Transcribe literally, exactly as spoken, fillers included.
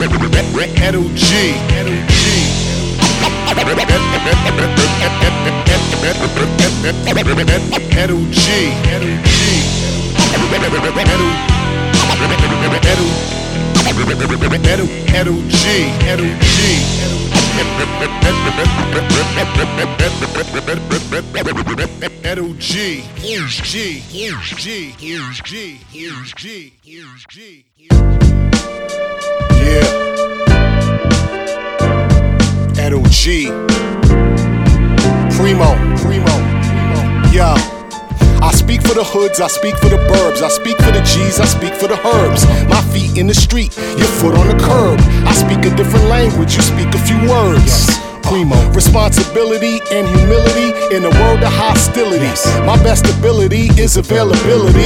Edo G. Edo G. Edo G. Edo G. Edo Edo G. Edo G. Edo G. Here's G. Here's G. Here's G. Here's G. Here's G. Yeah. Edo G. Primo. Primo. Yeah. I speak for the hoods, I speak for the burbs, I speak for the G's, I speak for the herbs. My feet in the street, your foot on the curb. I speak a different language, you speak a few words. Primo. Responsibility and humility in a world of hostility. My best ability is availability.